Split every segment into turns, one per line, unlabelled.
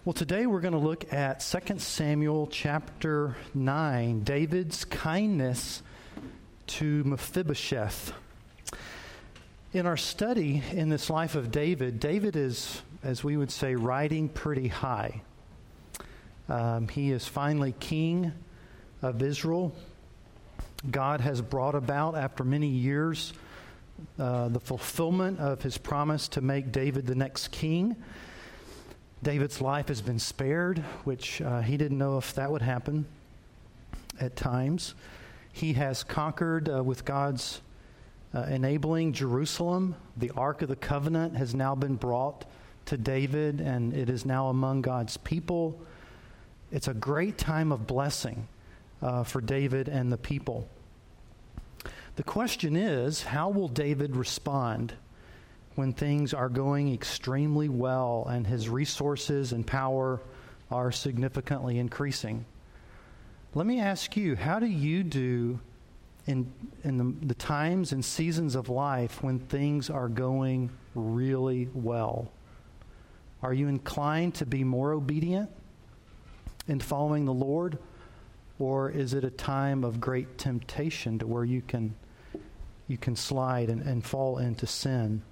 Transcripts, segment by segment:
Well, today we're going to look at 2 Samuel chapter 9, David's kindness to Mephibosheth. In our study in this life of David, David is, as we would say, riding pretty high. He is finally king of Israel. God has brought about, after many years, the fulfillment of his promise to make David the next king. David's life has been spared, which he didn't know if that would happen at times. He has conquered with God's enabling Jerusalem. The Ark of the Covenant has now been brought to David, and it is now among God's people. It's a great time of blessing for David and the people. The question is, how will David respond when things are going extremely well and his resources and power are significantly increasing? Let me ask you, how do you do in the times and seasons of life when things are going really well? Are you inclined to be more obedient in following the Lord? Or is it a time of great temptation to where you can slide and fall into sin?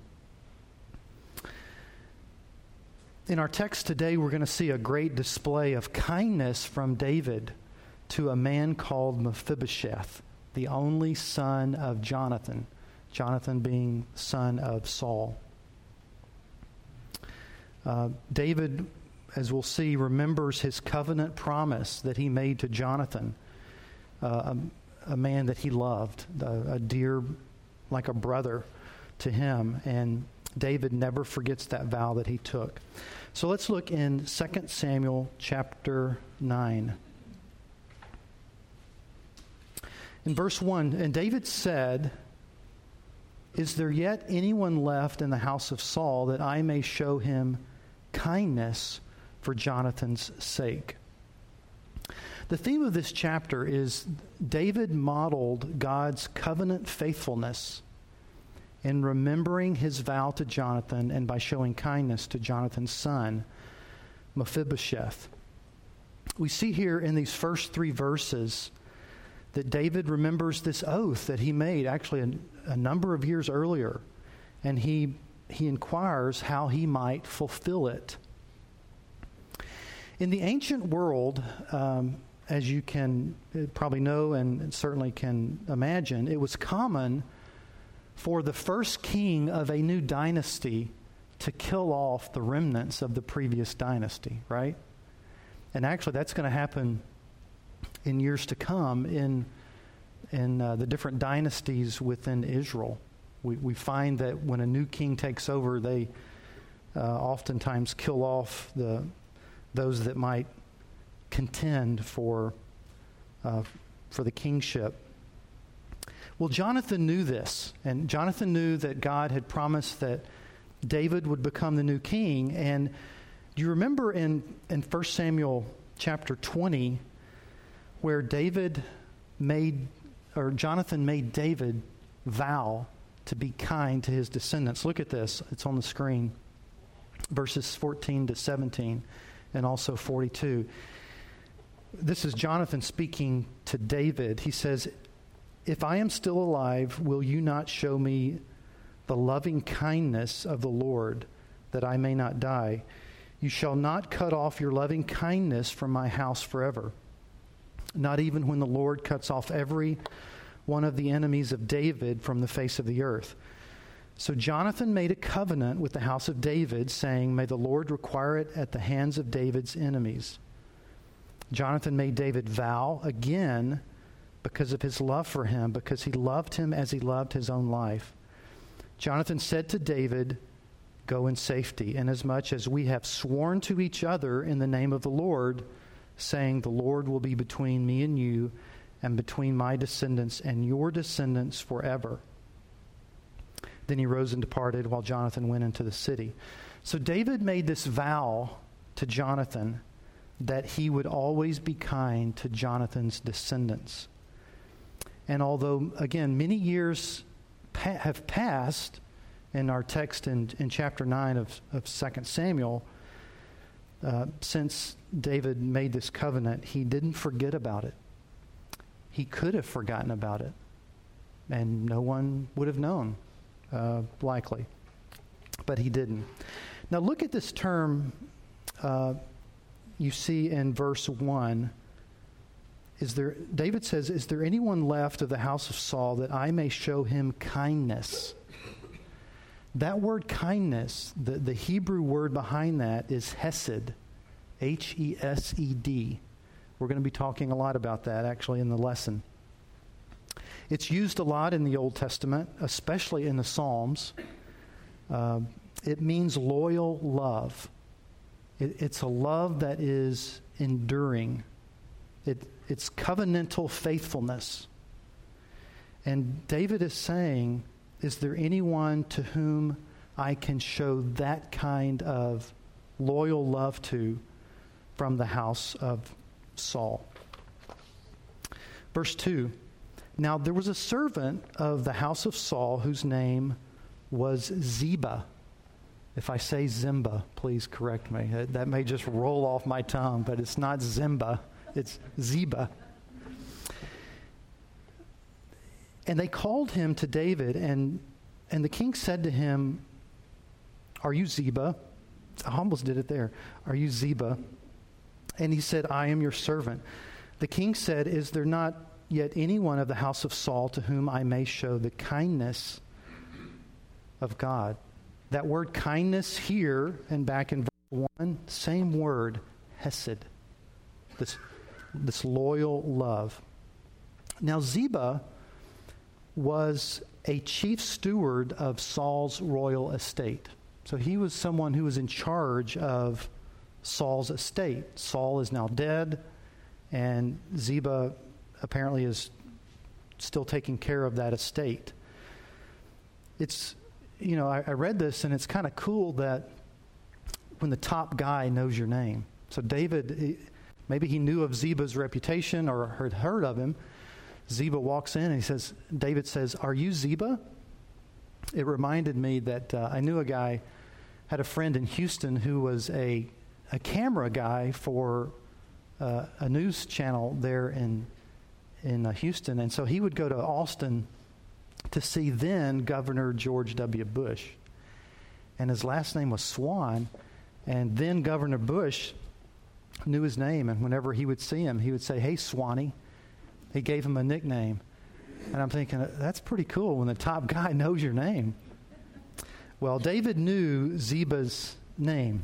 In our text today, we're going to see a great display of kindness from David to a man called Mephibosheth, the only son of Jonathan, Jonathan being son of Saul. David, as we'll see, remembers his covenant promise that he made to Jonathan, a man that he loved, a dear, like a brother to him, and David never forgets that vow that he took. So let's look in 2 Samuel chapter 9. In verse 1, and David said, "Is there yet anyone left in the house of Saul that I may show him kindness for Jonathan's sake?" The theme of this chapter is David modeled God's covenant faithfulness in remembering his vow to Jonathan and by showing kindness to Jonathan's son, Mephibosheth. We see here in these first 3 verses that David remembers this oath that he made actually a number of years earlier, and he inquires how he might fulfill it. In the ancient world, as you can probably know and certainly can imagine, it was common for the first king of a new dynasty to kill off the remnants of the previous dynasty, right? And actually that's going to happen in years to come in the different dynasties within Israel. We find that when a new king takes over, they oftentimes kill off those that might contend for the kingship. Well, Jonathan knew this, and Jonathan knew that God had promised that David would become the new king. And do you remember in 1 Samuel chapter 20 where Jonathan made David vow to be kind to his descendants? Look at this. It's on the screen. Verses 14 to 17 and also 42. This is Jonathan speaking to David. He says, "If I am still alive, will you not show me the loving kindness of the Lord, that I may not die? You shall not cut off your loving kindness from my house forever, not even when the Lord cuts off every one of the enemies of David from the face of the earth." So Jonathan made a covenant with the house of David, saying, "May the Lord require it at the hands of David's enemies." Jonathan made David vow again because of his love for him, because he loved him as he loved his own life. Jonathan said to David, "Go in safety, inasmuch as we have sworn to each other in the name of the Lord, saying, 'The Lord will be between me and you, and between my descendants and your descendants forever.'" Then he rose and departed while Jonathan went into the city. So David made this vow to Jonathan that he would always be kind to Jonathan's descendants. And although, again, many years have passed in our text in chapter 9 of 2 Samuel, since David made this covenant, he didn't forget about it. He could have forgotten about it, and no one would have known, likely. But he didn't. Now look at this term you see in verse 1. David says, "Is there anyone left of the house of Saul that I may show him kindness?" That word kindness, the Hebrew word behind that is hesed, H-E-S-E-D. We're going to be talking a lot about that actually in the lesson. It's used a lot in the Old Testament, especially in the Psalms. It means loyal love. It's a love that is enduring. It's covenantal faithfulness. And David is saying, is there anyone to whom I can show that kind of loyal love to from the house of Saul? Verse 2, "Now there was a servant of the house of Saul whose name was Ziba." If I say Zimba, please correct me. That may just roll off my tongue, but it's not Zimba. It's Ziba. And they called him to David, and the king said to him, "Are you Ziba?" I almost did it there. "Are you Ziba?" And he said, "I am your servant." The king said, "Is there not yet anyone of the house of Saul to whom I may show the kindness of God?" That word kindness here and back in verse 1, same word, hesed. This loyal love. Now Ziba was a chief steward of Saul's royal estate. So he was someone who was in charge of Saul's estate. Saul is now dead, and Ziba apparently is still taking care of that estate. It's, I read this, and it's kind of cool that when the top guy knows your name. So David, maybe he knew of Ziba's reputation or had heard of him. Ziba walks in and David says, "Are you Ziba?" It reminded me that I knew had a friend in Houston who was a camera guy for a news channel there in Houston. And so he would go to Austin to see then Governor George W. Bush. And his last name was Swan. And then Governor Bush knew his name. And whenever he would see him, he would say, "Hey, Swanee." He gave him a nickname. And I'm thinking, that's pretty cool when the top guy knows your name. Well, David knew Ziba's name.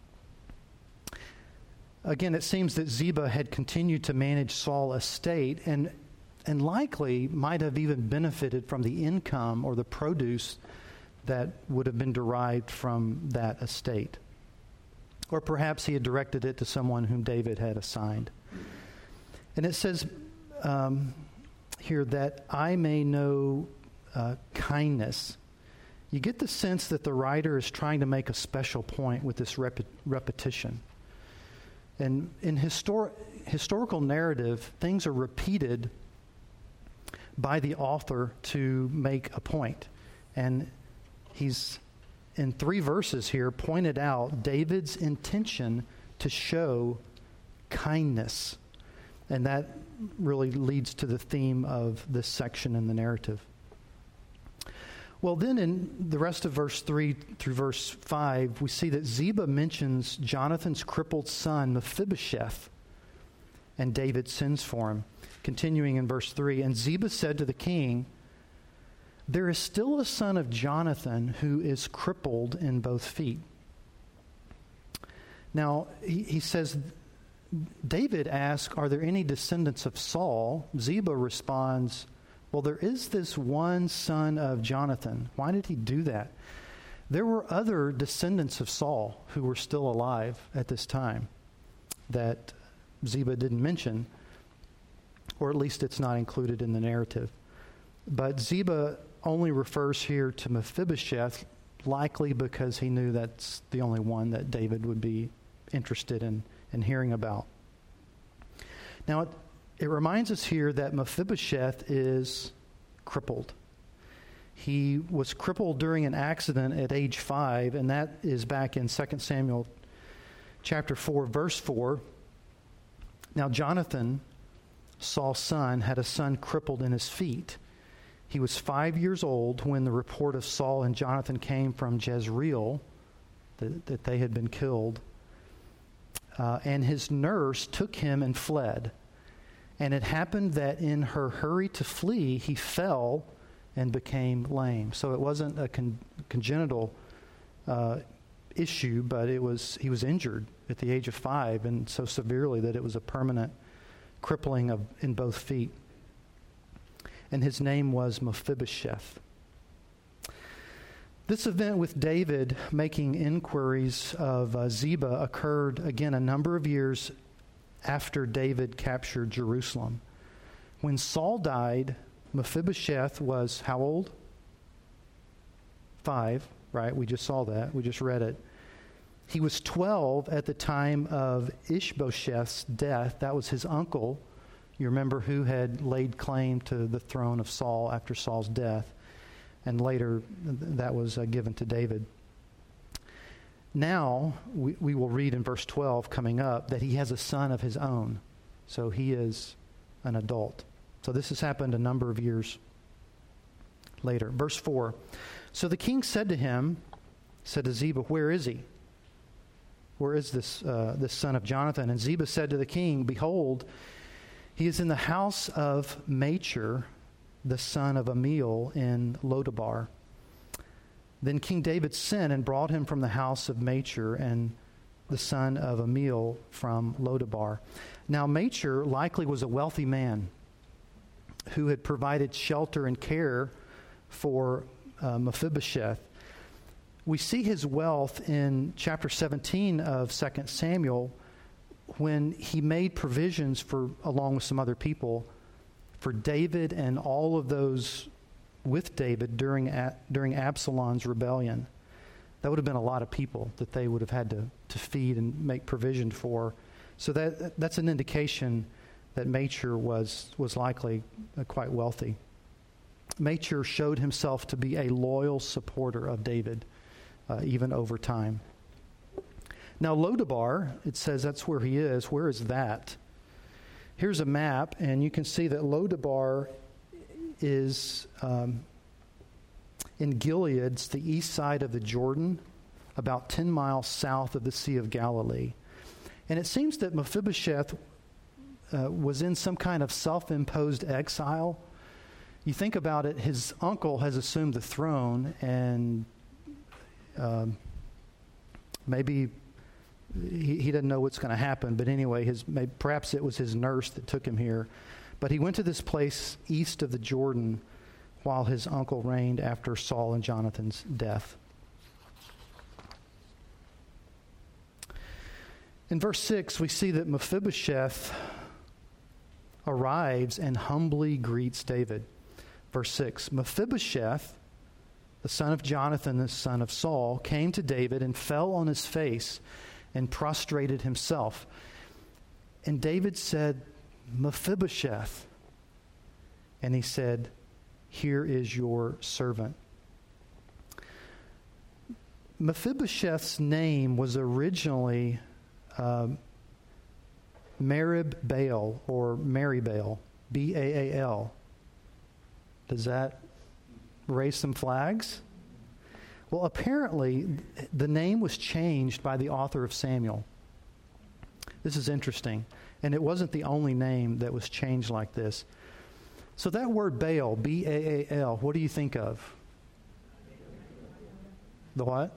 Again, it seems that Ziba had continued to manage Saul's estate and likely might have even benefited from the income or the produce that would have been derived from that estate. Or perhaps he had directed it to someone whom David had assigned. And it says here that I may know kindness. You get the sense that the writer is trying to make a special point with this repetition. And in historical narrative, things are repeated by the author to make a point. And he's, in 3 verses here, pointed out David's intention to show kindness. And that really leads to the theme of this section in the narrative. Well, then in the rest of verse 3 through verse 5, we see that Ziba mentions Jonathan's crippled son, Mephibosheth, and David sends for him. Continuing in verse 3, "And Ziba said to the king, 'There is still a son of Jonathan who is crippled in both feet.'" Now, he says, David asks, "Are there any descendants of Saul?" Ziba responds, "Well, there is this one son of Jonathan." Why did he do that? There were other descendants of Saul who were still alive at this time that Ziba didn't mention, or at least it's not included in the narrative. But Ziba only refers here to Mephibosheth, likely because he knew that's the only one that David would be interested in hearing about. Now, it reminds us here that Mephibosheth is crippled. He was crippled during an accident at age 5, and that is back in 2 Samuel chapter 4, verse 4. Now Jonathan, Saul's son, had a son crippled in his feet. He was 5 years old when the report of Saul and Jonathan came from Jezreel, that they had been killed. And his nurse took him and fled. And it happened that in her hurry to flee, he fell and became lame. So it wasn't a congenital issue, but he was injured at the age of 5, and so severely that it was a permanent crippling in both feet. And his name was Mephibosheth. This event with David making inquiries of Ziba occurred again a number of years after David captured Jerusalem. When Saul died, Mephibosheth was how old? 5, right? We just saw that. We just read it. He was 12 at the time of Ishbosheth's death. That was his uncle. You remember who had laid claim to the throne of Saul after Saul's death. And later that was given to David. Now, we will read in verse 12 coming up that he has a son of his own. So he is an adult. So this has happened a number of years later. Verse 4. So the king said to Ziba, where is he? Where is this son of Jonathan? And Ziba said to the king, behold, he is in the house of Machir, the son of Amiel in Lodabar. Then King David sent and brought him from the house of Machir and the son of Amiel from Lodabar. Now Machir likely was a wealthy man who had provided shelter and care for Mephibosheth. We see his wealth in chapter 17 of 2 Samuel when he made provisions along with some other people, for David and all of those with David during Absalom's rebellion. That would have been a lot of people that they would have had to feed and make provision for. So that's an indication that Machir was likely quite wealthy. Machir showed himself to be a loyal supporter of David, even over time. Now Lodabar, it says that's where he is. Where is that? Here's a map, and you can see that Lodabar is in Gilead. It's the east side of the Jordan, about 10 miles south of the Sea of Galilee. And it seems that Mephibosheth was in some kind of self-imposed exile. You think about it, his uncle has assumed the throne, and maybe he doesn't know what's going to happen, but anyway, perhaps it was his nurse that took him here. But he went to this place east of the Jordan while his uncle reigned after Saul and Jonathan's death. In verse 6, we see that Mephibosheth arrives and humbly greets David. Verse 6, Mephibosheth, the son of Jonathan, the son of Saul, came to David and fell on his face and prostrated himself. And David said, Mephibosheth. And he said, here is your servant. Mephibosheth's name was originally Merib Baal or Meribbaal, B-A-A-L. Does that raise some flags? Well, apparently, the name was changed by the author of Samuel. This is interesting. And it wasn't the only name that was changed like this. So that word Baal, B-A-A-L, what do you think of? The what?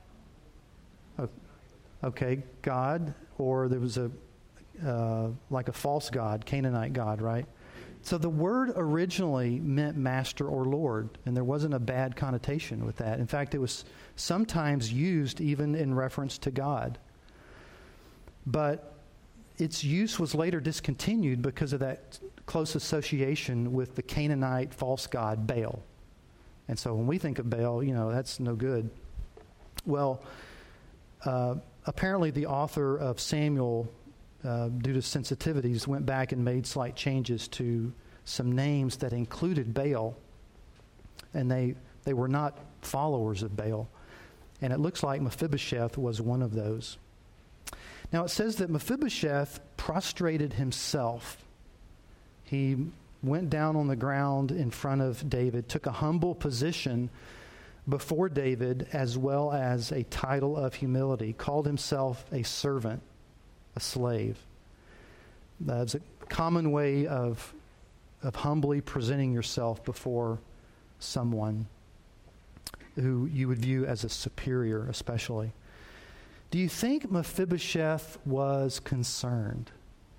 Okay, God, or there was like a false god, Canaanite god, right? So the word originally meant master or lord, and there wasn't a bad connotation with that. In fact, it was sometimes used even in reference to God. But its use was later discontinued because of that close association with the Canaanite false god Baal. And so when we think of Baal, that's no good. Well, apparently the author of Samuel, due to sensitivities, went back and made slight changes to some names that included Baal, and they were not followers of Baal. And it looks like Mephibosheth was one of those. Now it says that Mephibosheth prostrated himself. He went down on the ground in front of David, took a humble position before David, as well as a title of humility, called himself a servant, a slave. That's a common way of humbly presenting yourself before someone who you would view as a superior, especially. Do you think Mephibosheth was concerned?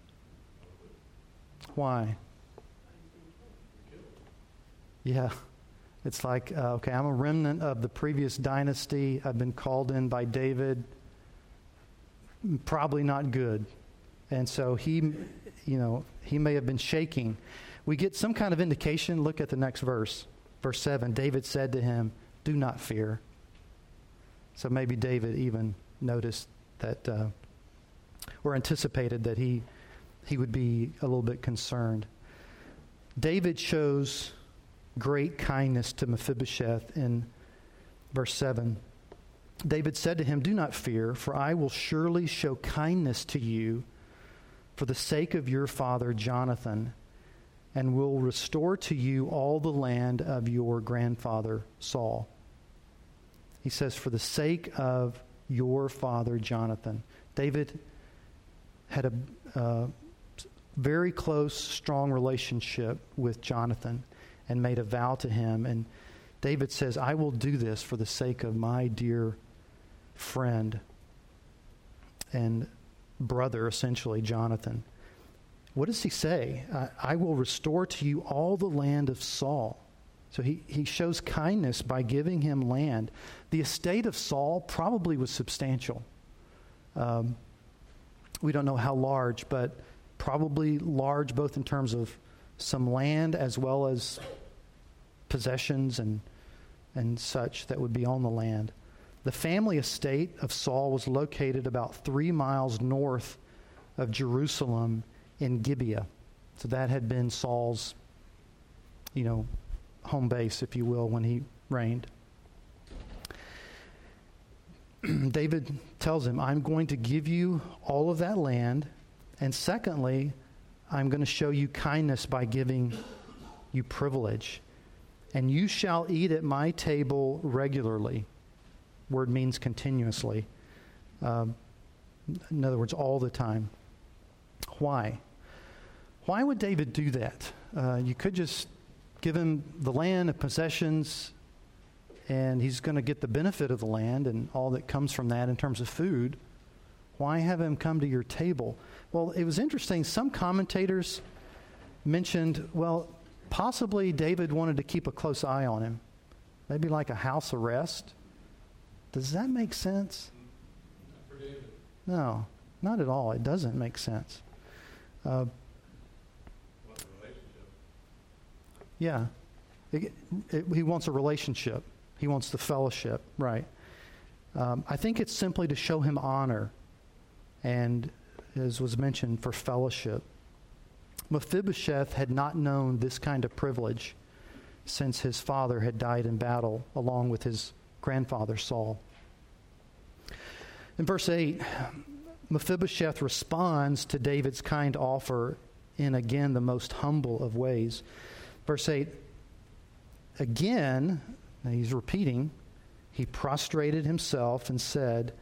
Why? Yeah. It's like, okay, I'm a remnant of the previous dynasty. I've been called in by David. Probably not good. And so he may have been shaking. We get some kind of indication. Look at the next verse. Verse 7, David said to him, "Do not fear." So maybe David even noticed that, or anticipated that he would be a little bit concerned. David shows great kindness to Mephibosheth in verse 7. David said to him, "Do not fear, for I will surely show kindness to you for the sake of your father Jonathan, and will restore to you all the land of your grandfather Saul." He says, for the sake of your father Jonathan. David had a very close, strong relationship with Jonathan and made a vow to him. And David says, I will do this for the sake of my dear friend and brother, essentially, Jonathan. What does he say? I will restore to you all the land of Saul. So he shows kindness by giving him land. The estate of Saul probably was substantial. We don't know how large, but probably large both in terms of some land as well as possessions and such that would be on the land. The family estate of Saul was located about 3 miles north of Jerusalem in Gibeah. So that had been Saul's, home base, if you will, when he reigned. David tells him, I'm going to give you all of that land, and secondly, I'm going to show you kindness by giving you privilege. And you shall eat at my table regularly. Word means continuously. In other words, all the time. Why? Why would David do that? You could just give him the land and possessions, and he's going to get the benefit of the land and all that comes from that in terms of food. Why have him come to your table? Well, it was interesting. Some commentators mentioned, possibly David wanted to keep a close eye on him. Maybe like a house arrest. Does that make sense?
Not for David.
No, not at all. It doesn't make sense.
What relationship?
Yeah. He wants a relationship. He wants the fellowship, right. I think it's simply to show him honor and, as was mentioned, for fellowship. Mephibosheth had not known this kind of privilege since his father had died in battle along with his grandfather Saul. In verse 8, Mephibosheth responds to David's kind offer in, again, the most humble of ways. Verse 8, again, now he's repeating, he prostrated himself and said,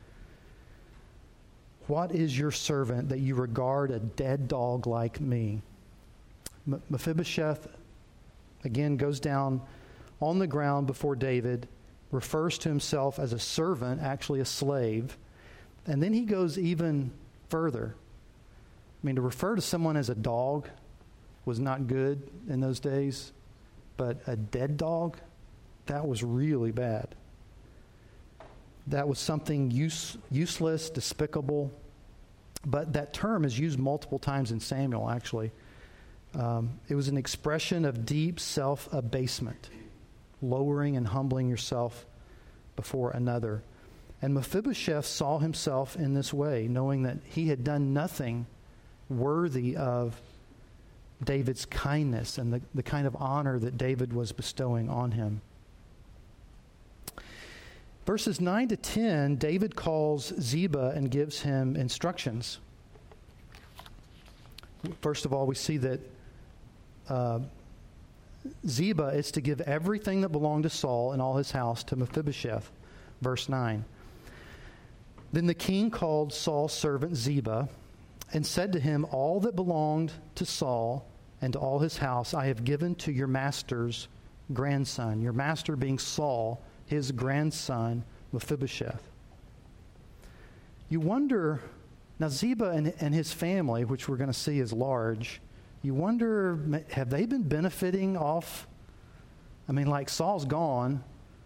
"What is your servant that you regard a dead dog like me?" Mephibosheth, again, goes down on the ground before David, refers to himself as a servant, actually a slave, and then he goes even further. To refer to someone as a dog was not good in those days, but a dead dog, that was really bad. That was something useless, despicable, but that term is used multiple times in Samuel, actually. It was an expression of deep self-abasement, lowering and humbling yourself before another. And Mephibosheth saw himself in this way, knowing that he had done nothing worthy of David's kindness and the kind of honor that David was bestowing on him. Verses 9 to 10, David calls Ziba and gives him instructions. First of all, we see that Ziba is to give everything that belonged to Saul and all his house to Mephibosheth. Verse 9. Then the king called Saul's servant Ziba and said to him, all that belonged to Saul and to all his house I have given to your master's grandson. Your master being Saul, his grandson Mephibosheth. You wonder, now Ziba and his family, which we're going to see is large, you wonder, have they been benefiting off? I mean, like Saul's gone.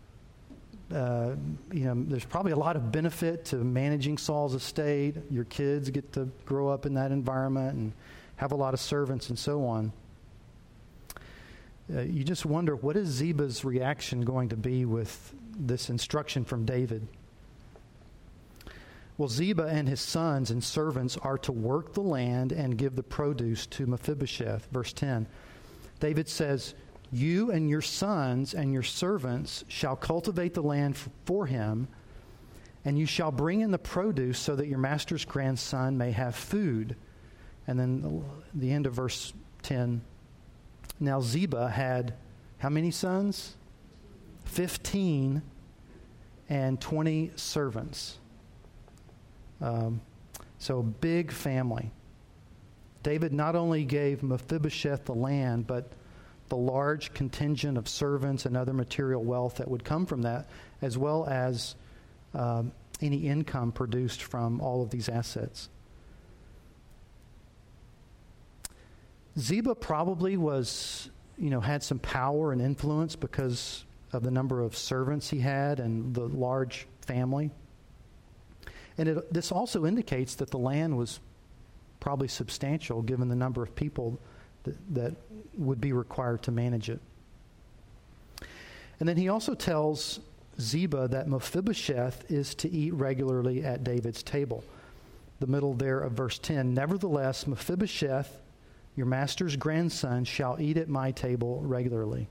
There's probably a lot of benefit to managing Saul's estate. Your kids get to grow up in that environment and have a lot of servants and so on. You just wonder, what is Ziba's reaction going to be with this instruction from David? Well, Ziba and his sons and servants are to work the land and give the produce to Mephibosheth. Verse 10. David says, you and your sons and your servants shall cultivate the land for him, and you shall bring in the produce so that your master's grandson may have food. And then the end of verse 10. Now Ziba had how many sons? 15 and 20 servants. So big family. David not only gave Mephibosheth the land, but the large contingent of servants and other material wealth that would come from that, as well as any income produced from all of these assets. Ziba probably was, had some power and influence because of the number of servants he had and the large family. And this also indicates that the land was probably substantial given the number of people that would be required to manage it. And then he also tells Ziba that Mephibosheth is to eat regularly at David's table. The middle there of verse 10, nevertheless, Mephibosheth, your master's grandson, shall eat at my table regularly.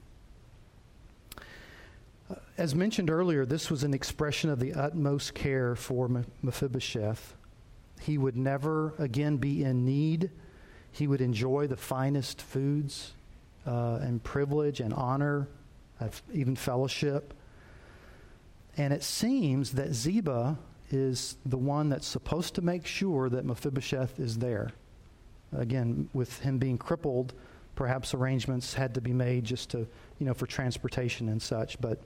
As mentioned earlier, this was an expression of the utmost care for Mephibosheth. He would never again be in need. He would enjoy the finest foods and privilege and honor, even fellowship. And it seems that Ziba is the one that's supposed to make sure that Mephibosheth is there. Again, with him being crippled, perhaps arrangements had to be made just to, for transportation and such. But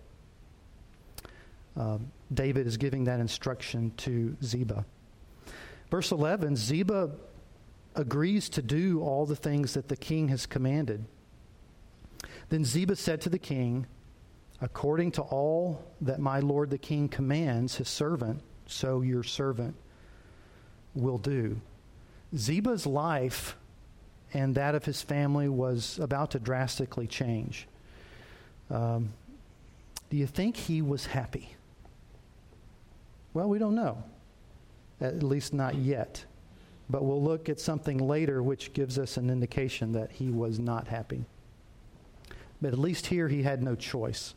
David is giving that instruction to Ziba. Verse 11, Ziba agrees to do all the things that the king has commanded. Then Ziba said to the king, according to all that my lord the king commands his servant, so your servant will do. Ziba's life and that of his family was about to drastically change. Do you think he was happy? Well, we don't know. At least not yet. But we'll look at something later which gives us an indication that he was not happy. But at least here he had no choice.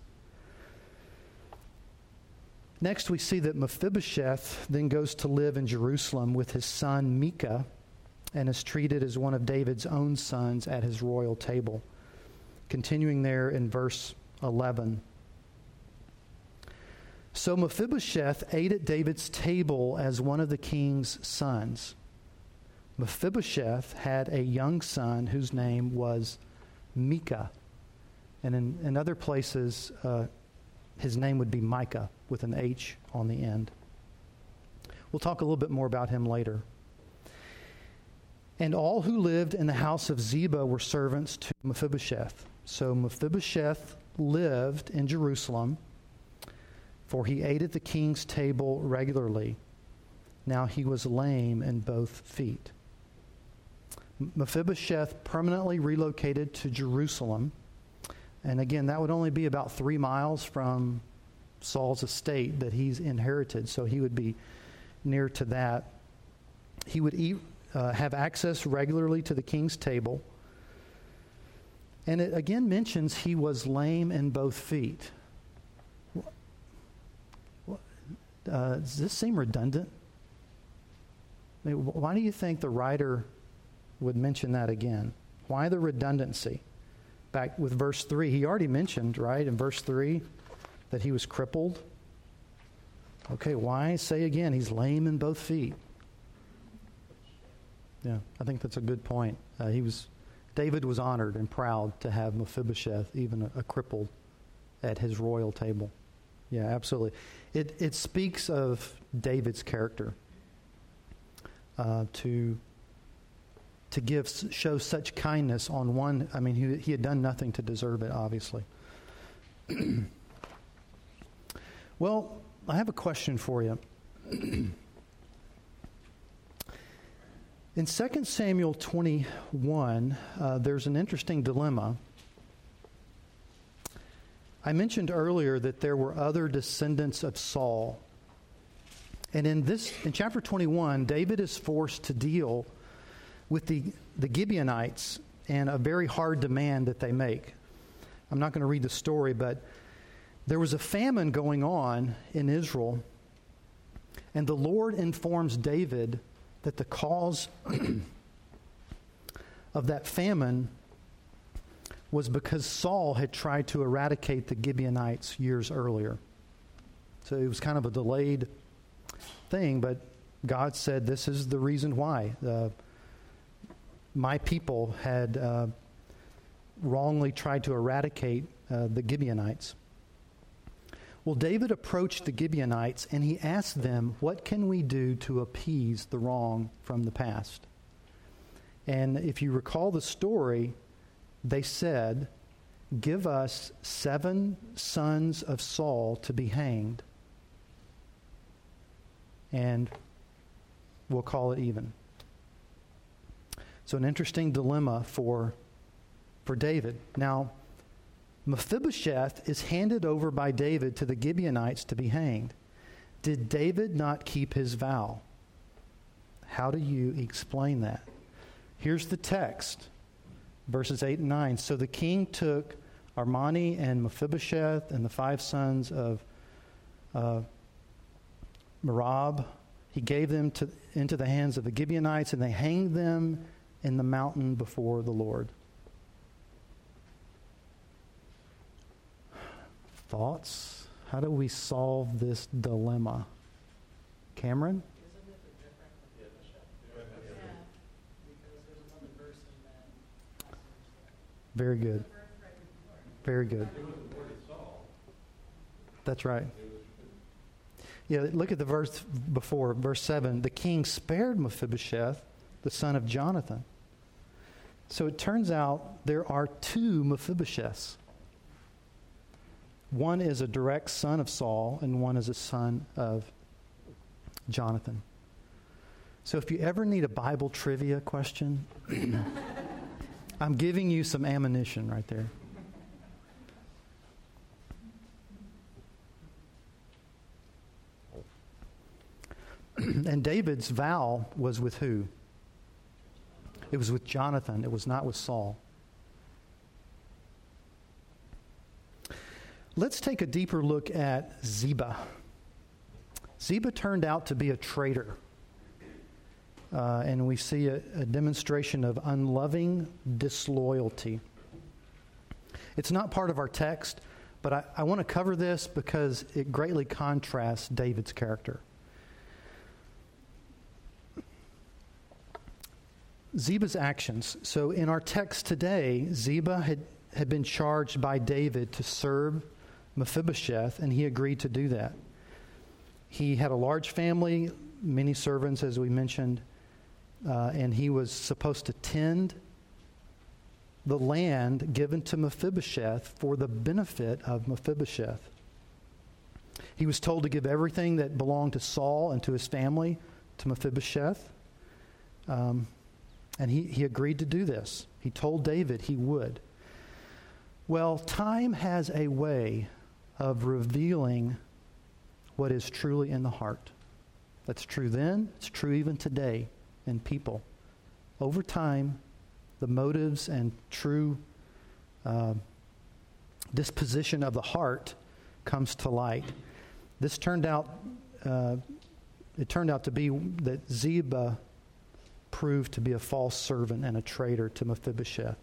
Next we see that Mephibosheth then goes to live in Jerusalem with his son Micah and is treated as one of David's own sons at his royal table. Continuing there in verse 11. So Mephibosheth ate at David's table as one of the king's sons. Mephibosheth had a young son whose name was Micah. And in other places, his name would be Micah with an H on the end. We'll talk a little bit more about him later. And all who lived in the house of Ziba were servants to Mephibosheth. So Mephibosheth lived in Jerusalem, for he ate at the king's table regularly. Now he was lame in both feet. Mephibosheth permanently relocated to Jerusalem. And again, that would only be about 3 miles from Saul's estate that he's inherited. So he would be near to that. He would have access regularly to the king's table. And it again mentions he was lame in both feet. Does this seem redundant? I mean, why do you think the writer would mention that again? Why the redundancy? Back with verse 3, he already mentioned, right, in verse 3, that he was crippled. Okay, why say again? He's lame in both feet. Yeah, I think that's a good point. David was honored and proud to have Mephibosheth, even a crippled, at his royal table. Yeah, absolutely. It speaks of David's character to show such kindness on one. I mean, he had done nothing to deserve it, obviously. Well, I have a question for you. In 2 Samuel 21, there's an interesting dilemma. I mentioned earlier that there were other descendants of Saul. And in chapter 21, David is forced to deal with the Gibeonites and a very hard demand that they make. I'm not going to read the story, but there was a famine going on in Israel, and the Lord informs David that the cause of that famine was because Saul had tried to eradicate the Gibeonites years earlier. So it was kind of a delayed thing, but God said, this is the reason why. My people had wrongly tried to eradicate the Gibeonites. Well, David approached the Gibeonites and he asked them, what can we do to appease the wrong from the past? And if you recall the story, they said, give us 7 sons of Saul to be hanged, and we'll call it even. So an interesting dilemma for David. Now, Mephibosheth is handed over by David to the Gibeonites to be hanged. Did David not keep his vow? How do you explain that? Here's the text, verses 8 and 9. So the king took Armani and Mephibosheth and the 5 sons of Merab. He gave them into the hands of the Gibeonites, and they hanged them in the mountain before the Lord. Thoughts? How do we solve this dilemma? Cameron?
Isn't it a different Mephibosheth? Yeah. Because there's another verse in that.
Very good. Very good.
It was the word of Saul.
That's right. Yeah, look at the verse before, verse 7. The king spared Mephibosheth, the son of Jonathan. So it turns out there are 2 Mephibosheths. One is a direct son of Saul, and one is a son of Jonathan. So if you ever need a Bible trivia question, I'm giving you some ammunition right there. And David's vow was with who? It was with Jonathan. It was not with Saul. Let's take a deeper look at Ziba. Ziba turned out to be a traitor. And we see a demonstration of unloving disloyalty. It's not part of our text, but I want to cover this because it greatly contrasts David's character. Ziba's actions. So in our text today, Ziba had been charged by David to serve Mephibosheth, and he agreed to do that. He had a large family, many servants, as we mentioned, and he was supposed to tend the land given to Mephibosheth for the benefit of Mephibosheth. He was told to give everything that belonged to Saul and to his family to Mephibosheth. And he agreed to do this. He told David he would. Well, time has a way of revealing what is truly in the heart. That's true then, it's true even today in people. Over time, the motives and true disposition of the heart comes to light. This turned out it turned out to be that Ziba proved to be a false servant and a traitor to Mephibosheth.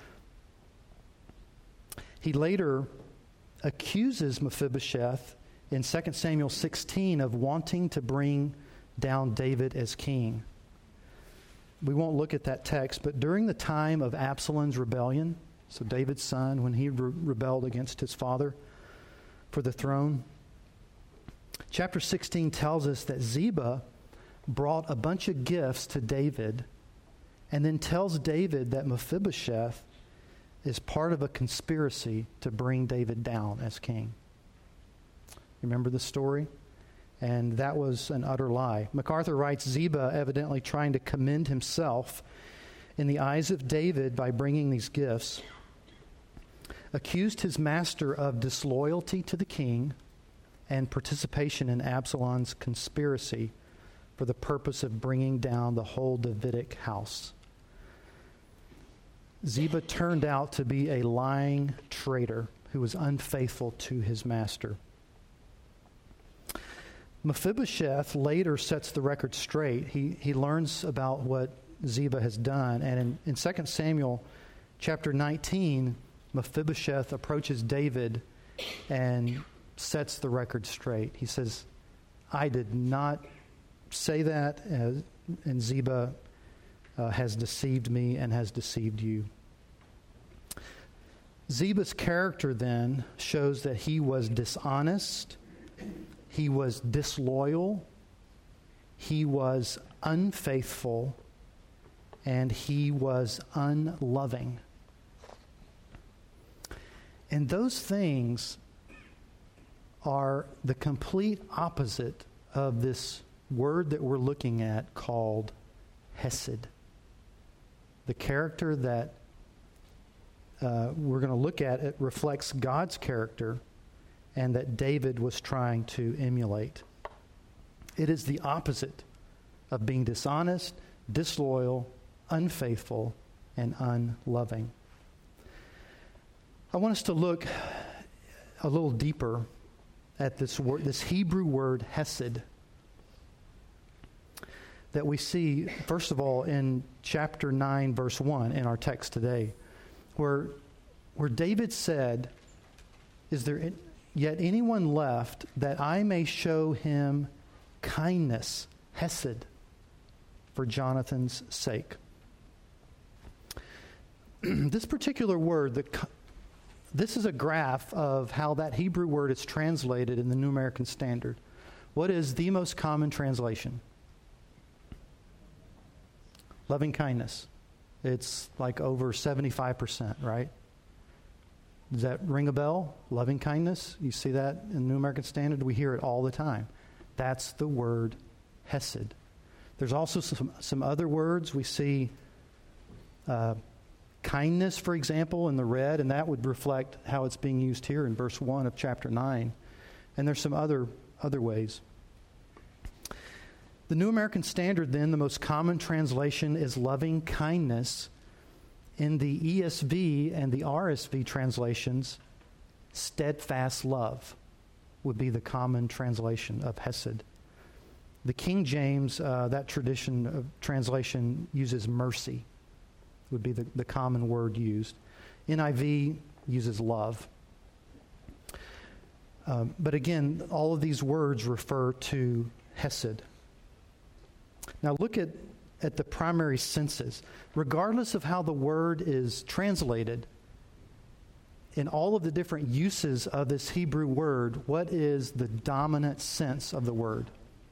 He later accuses Mephibosheth in 2 Samuel 16 of wanting to bring down David as king. We won't look at that text, but during the time of Absalom's rebellion, so David's son, when he rebelled against his father for the throne, chapter 16 tells us that Ziba brought a bunch of gifts to David and then tells David that Mephibosheth is part of a conspiracy to bring David down as king. Remember the story? And that was an utter lie. MacArthur writes, Ziba, evidently trying to commend himself in the eyes of David by bringing these gifts, accused his master of disloyalty to the king and participation in Absalom's conspiracy for the purpose of bringing down the whole Davidic house. Ziba turned out to be a lying traitor who was unfaithful to his master. Mephibosheth later sets the record straight. He learns about what Ziba has done. And in 2 Samuel chapter 19, Mephibosheth approaches David and sets the record straight. He says, I did not say that, and Ziba has deceived me and has deceived you. Ziba's character then shows that he was dishonest, he was disloyal, he was unfaithful, and he was unloving. And those things are the complete opposite of this word that we're looking at called Hesed. The character that we're going to look at, it reflects God's character and that David was trying to emulate. It is the opposite of being dishonest, disloyal, unfaithful, and unloving. I want us to look a little deeper at this word, this Hebrew word Hesed, that we see, first of all, in chapter 9, verse 1 in our text today, where David said, is there yet anyone left that I may show him kindness, Hesed, for Jonathan's sake? This particular word, this is a graph of how that Hebrew word is translated in the New American Standard. What is the most common translation? Loving kindness. It's like over 75%, right? Does that ring a bell? Loving kindness? You see that in the New American Standard? We hear it all the time. That's the word Hesed. There's also some other words. We see kindness, for example, in the red, and that would reflect how it's being used here in verse 1 of chapter 9. And there's some other ways. The New American Standard, then, the most common translation is loving kindness. In the ESV and the RSV translations, steadfast love would be the common translation of Hesed. The King James, that tradition of translation uses mercy, would be the common word used. NIV uses love. But again, all of these words refer to Hesed. Now look at the primary senses. Regardless of how the word is translated, in all of the different uses of this Hebrew word, what is the dominant sense of the word?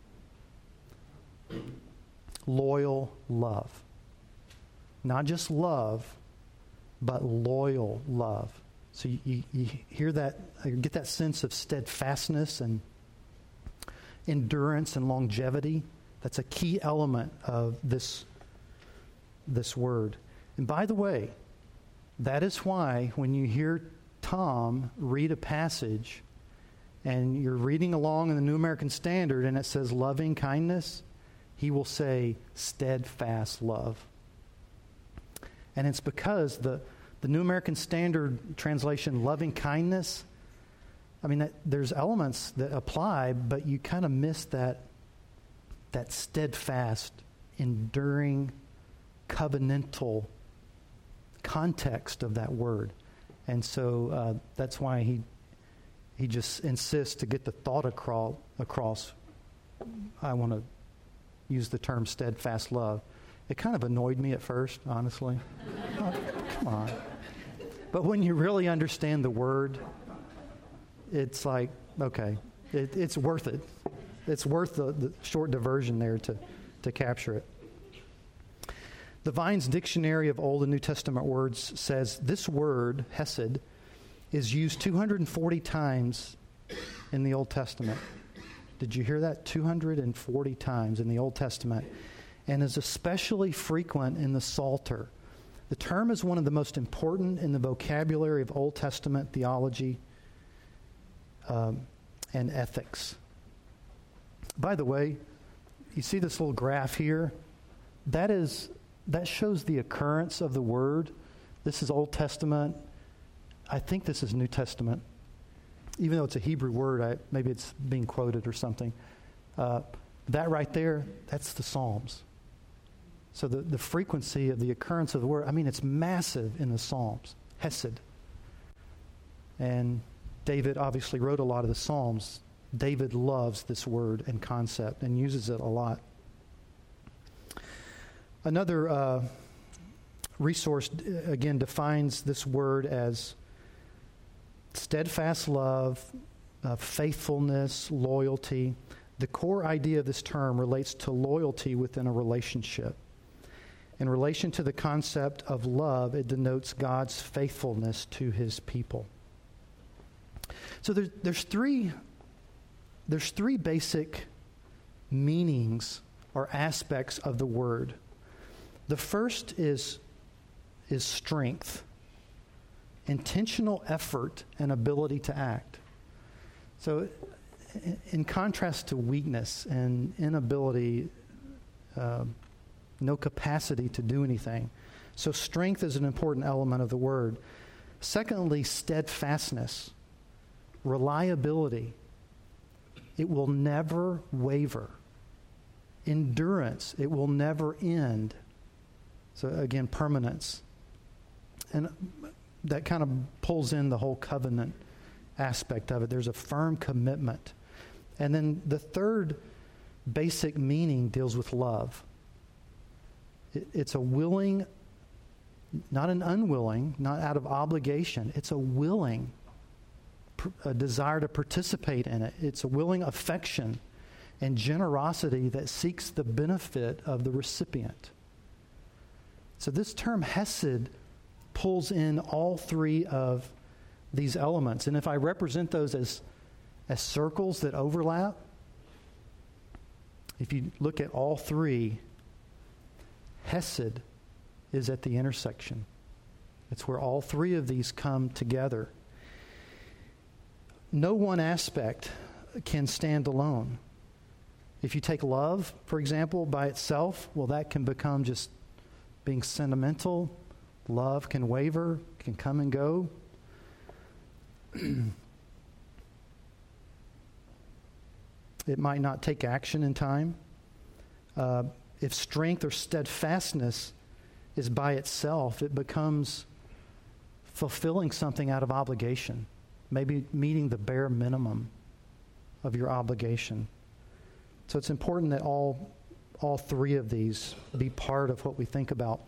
Loyal love. Not just love, but loyal love. So you hear that, you get that sense of steadfastness and endurance and longevity. That's a key element of this word. And by the way, that is why when you hear Tom read a passage and you're reading along in the New American Standard and it says loving kindness, he will say steadfast love. And it's because the New American Standard translation, loving kindness, I mean, there's elements that apply, but you kind of miss that steadfast, enduring, covenantal context of that word. And so that's why he just insists to get the thought across. I want to use the term steadfast love. It kind of annoyed me at first, honestly. Oh, come on. But when you really understand the word, it's like, okay, it's worth it. It's worth the short diversion there to capture it. The Vine's Dictionary of Old and New Testament Words says this word, hesed, is used 240 times in the Old Testament. Did you hear that? 240 times in the Old Testament, and is especially frequent in the Psalter. The term is one of the most important in the vocabulary of Old Testament theology and ethics. By the way, you see this little graph here? That shows the occurrence of the word. This is Old Testament. I think this is New Testament. Even though it's a Hebrew word, maybe it's being quoted or something. That right there, that's the Psalms. So the frequency of the occurrence of the word, I mean, it's massive in the Psalms. Hesed. And David obviously wrote a lot of the Psalms. David loves this word and concept and uses it a lot. Another resource, again, defines this word as steadfast love, faithfulness, loyalty. The core idea of this term relates to loyalty within a relationship. In relation to the concept of love, it denotes God's faithfulness to his people. So there's three basic meanings or aspects of the word. The first is strength, intentional effort, and ability to act. So in contrast to weakness and inability, no capacity to do anything. So strength is an important element of the word. Secondly, steadfastness, reliability. It will never waver. Endurance, it will never end. So again, permanence. And that kind of pulls in the whole covenant aspect of it. There's a firm commitment. And then the third basic meaning deals with love. It's a willing, not an unwilling, not out of obligation. It's a willing, a desire to participate in it. It's a willing affection and generosity that seeks the benefit of the recipient. So this term hesed pulls in all three of these elements. And if I represent those as circles that overlap, if you look at all three, hesed is at the intersection. It's where all three of these come together. No one aspect can stand alone. If you take love, for example, by itself, well, that can become just being sentimental. Love can waver, can come and go. It might not take action in time. If strength or steadfastness is by itself, it becomes fulfilling something out of obligation, maybe meeting the bare minimum of your obligation. So it's important that all three of these be part of what we think about.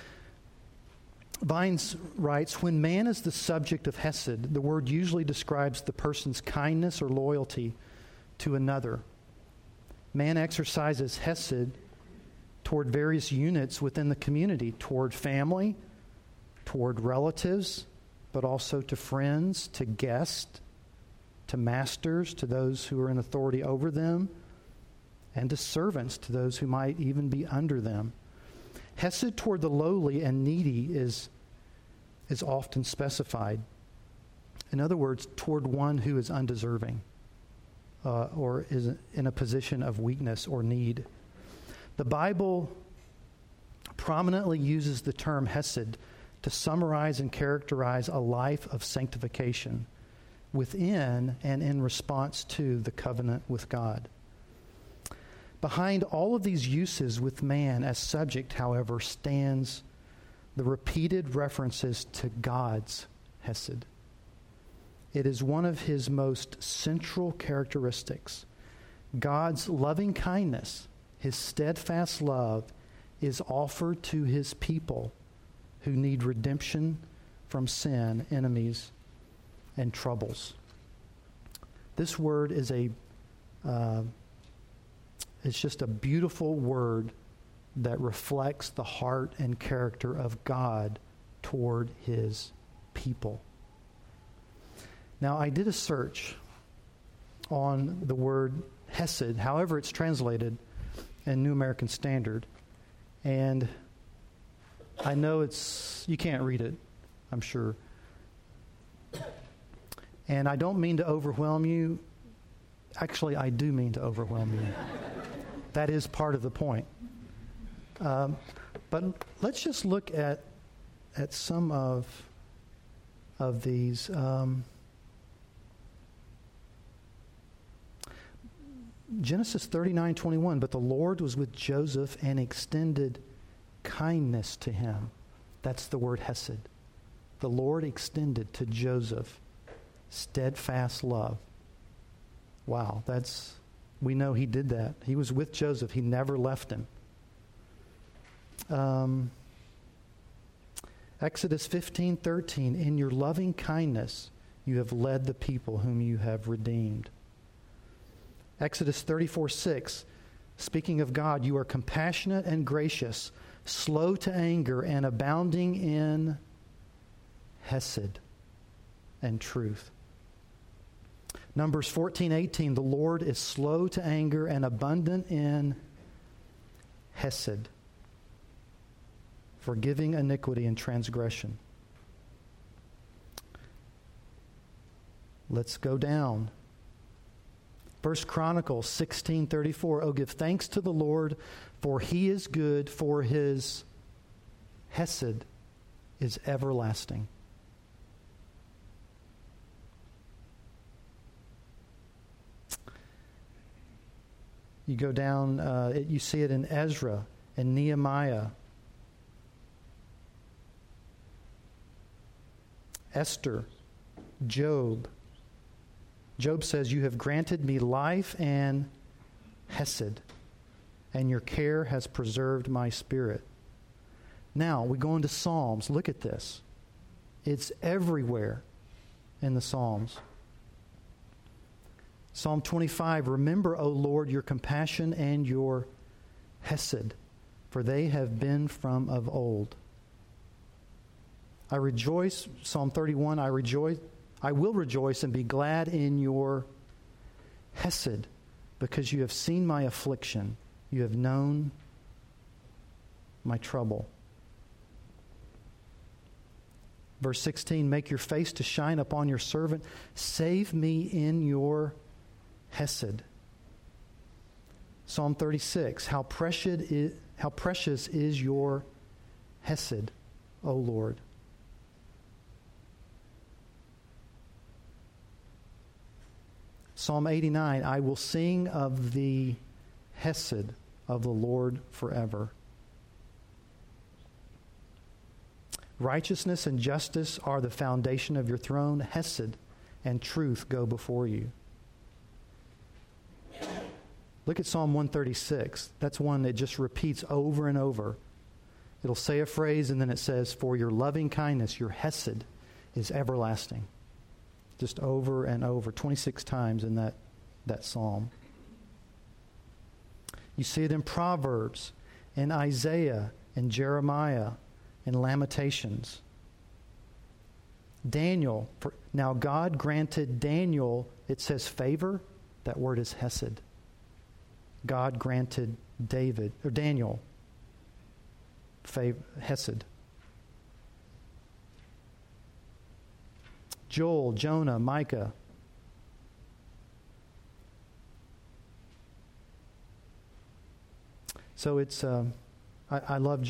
Vines writes, when man is the subject of hesed, the word usually describes the person's kindness or loyalty to another. Man exercises hesed toward various units within the community, toward family, toward relatives, but also to friends, to guests, to masters, to those who are in authority over them, and to servants, to those who might even be under them. Hesed toward the lowly and needy is often specified. In other words, toward one who is undeserving or is in a position of weakness or need. The Bible prominently uses the term hesed to summarize and characterize a life of sanctification within and in response to the covenant with God. Behind all of these uses with man as subject, however, stands the repeated references to God's hesed. It is one of his most central characteristics. God's loving kindness, his steadfast love, is offered to his people who need redemption from sin, enemies, and troubles. This word is it's just a beautiful word that reflects the heart and character of God toward his people. Now, I did a search on the word hesed, however it's translated in New American Standard, and I know you can't read it, I'm sure. And I don't mean to overwhelm you. Actually, I do mean to overwhelm you. That is part of the point. But let's just look at some of these. Genesis 39:21. But the Lord was with Joseph and extended kindness to him. That's the word hesed. The Lord extended to Joseph steadfast love. Wow, we know he did that. He was with Joseph. He never left him. Exodus 15:13. In your loving kindness you have led the people whom you have redeemed. Exodus 34:6. Speaking of God, you are compassionate and gracious, slow to anger, and abounding in hesed and truth. Numbers 14:18. The Lord is slow to anger and abundant in hesed, forgiving iniquity and transgression. Let's go down. 1 Chronicles 16:34. Oh, give thanks to the Lord, for he is good, for his hesed is everlasting. You go down, you see it in Ezra and Nehemiah, Esther, Job. Job says, you have granted me life and hesed, and your care has preserved my spirit. Now, we go into Psalms. Look at this. It's everywhere in the Psalms. Psalm 25, remember, O Lord, your compassion and your hesed, for they have been from of old. I rejoice, Psalm 31, I will rejoice and be glad in your hesed, because you have seen my affliction. You have known my trouble. Verse 16, make your face to shine upon your servant. Save me in your hesed. Psalm 36, how precious is your hesed, O Lord. Psalm 89, I will sing of the hesed of the Lord forever. Righteousness and justice are the foundation of your throne. Hesed and truth go before you. Look at Psalm 136. That's one that just repeats over and over. It'll say a phrase and then it says, for your loving kindness, your hesed is everlasting. Just over and over, 26 times in that psalm. You see it in Proverbs, in Isaiah, in Jeremiah, in Lamentations. Daniel, now God granted Daniel, it says favor, that word is hesed. God granted Daniel hesed. Joel, Jonah, Micah. So it's, I love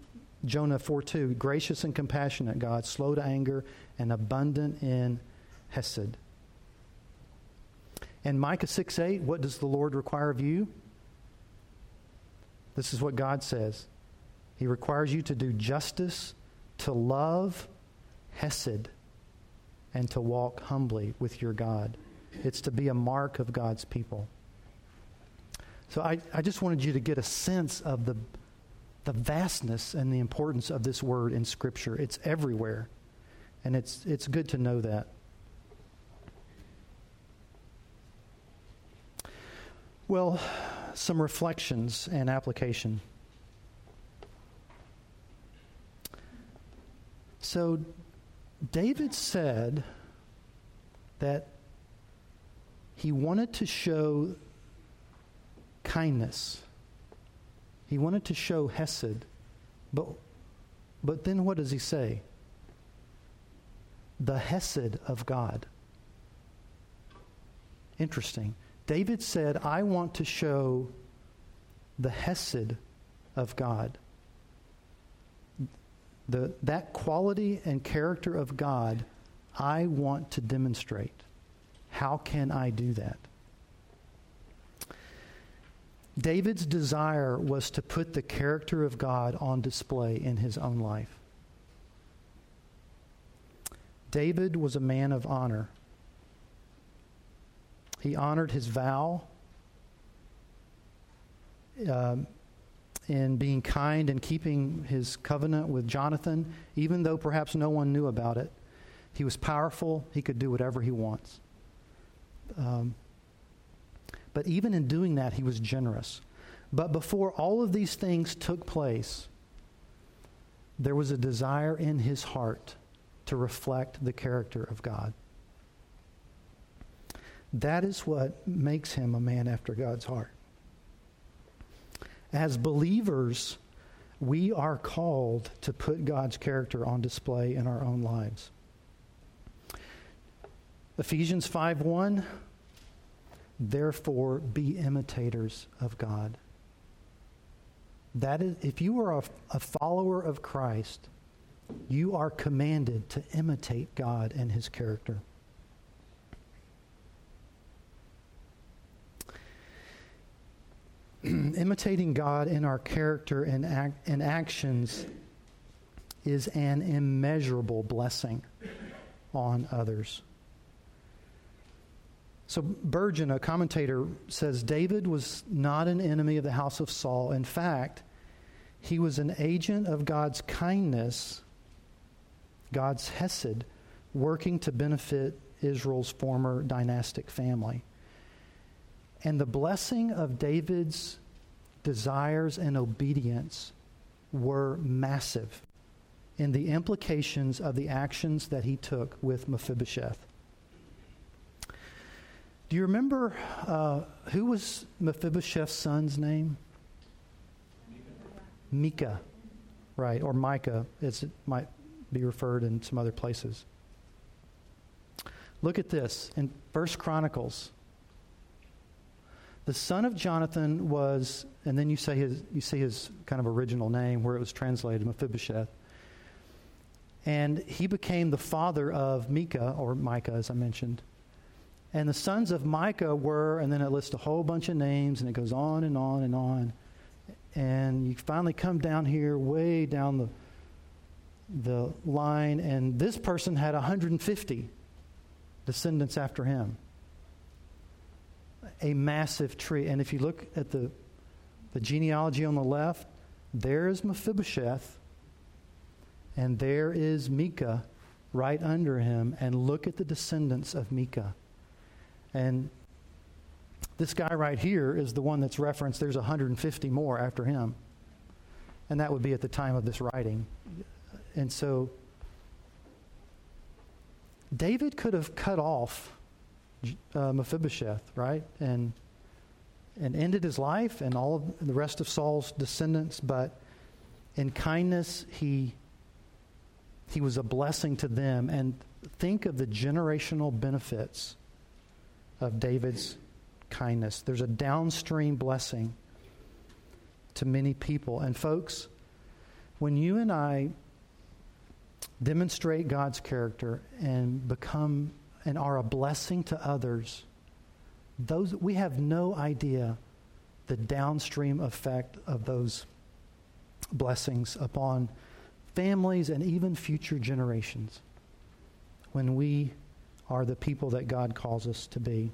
Jonah 4:2. Gracious and compassionate God, slow to anger and abundant in hesed. And Micah 6:8, what does the Lord require of you? This is what God says. He requires you to do justice, to love hesed, and to walk humbly with your God. It's to be a mark of God's people. So I just wanted you to get a sense of the vastness and the importance of this word in Scripture. It's everywhere. And it's good to know that. Well, some reflections and application. So, David said that he wanted to show kindness. He wanted to show hesed. But then what does he say? The hesed of God. Interesting. David said, I want to show the hesed of God. That quality and character of God, I want to demonstrate. How can I do that? David's desire was to put the character of God on display in his own life. David was a man of honor. He honored his vow in being kind and keeping his covenant with Jonathan, even though perhaps no one knew about it. He was powerful. He could do whatever he wants. But even in doing that, he was generous. But before all of these things took place, there was a desire in his heart to reflect the character of God. That is what makes him a man after God's heart. As believers, we are called to put God's character on display in our own lives. Ephesians 5:1, therefore be imitators of God. That is, if you are a follower of Christ, you are commanded to imitate God and His character. Imitating God in our character and actions is an immeasurable blessing on others. So Burgeon, a commentator, says David was not an enemy of the house of Saul. In fact, he was an agent of God's kindness, God's hesed, working to benefit Israel's former dynastic family. And the blessing of David's desires and obedience were massive in the implications of the actions that he took with Mephibosheth. Do you remember who was Mephibosheth's son's name? Micah, right, or Micah, as it might be referred in some other places. Look at this in 1 Chronicles. The son of Jonathan was, and then you see his kind of original name where it was translated, Mephibosheth. And he became the father of Micah, or Micah, as I mentioned. And the sons of Micah were, and then it lists a whole bunch of names, and it goes on and on and on. And you finally come down here, way down the line, and this person had 150 descendants after him. A massive tree. And if you look at the genealogy on the left, there is Mephibosheth, and there is Micah right under him. And look at the descendants of Micah. And this guy right here is the one that's referenced. There's 150 more after him. And that would be at the time of this writing. And so David could have cut off Mephibosheth, right? And ended his life and all of the rest of Saul's descendants. But in kindness, he was a blessing to them. And think of the generational benefits of David's kindness. There's a downstream blessing to many people. And folks, when you and I demonstrate God's character and become and are a blessing to others, we have no idea the downstream effect of those blessings upon families and even future generations when we are the people that God calls us to be.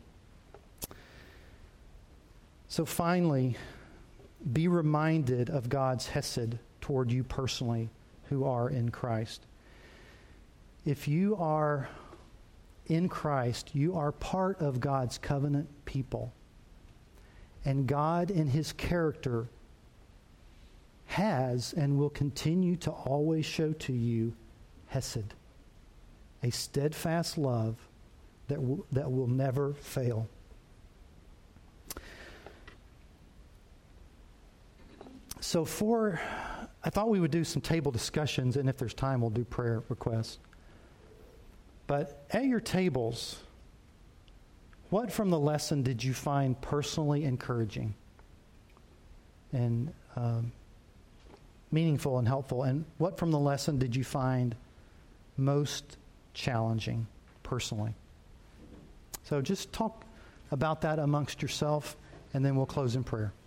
So finally, be reminded of God's hesed toward you personally who are in Christ. If you are in Christ, you are part of God's covenant people. And God in His character has and will continue to always show to you hesed, a steadfast love that will never fail. So I thought we would do some table discussions, and if there's time, we'll do prayer requests. But at your tables, what from the lesson did you find personally encouraging and meaningful and helpful? And what from the lesson did you find most challenging personally? So just talk about that amongst yourself, and then we'll close in prayer.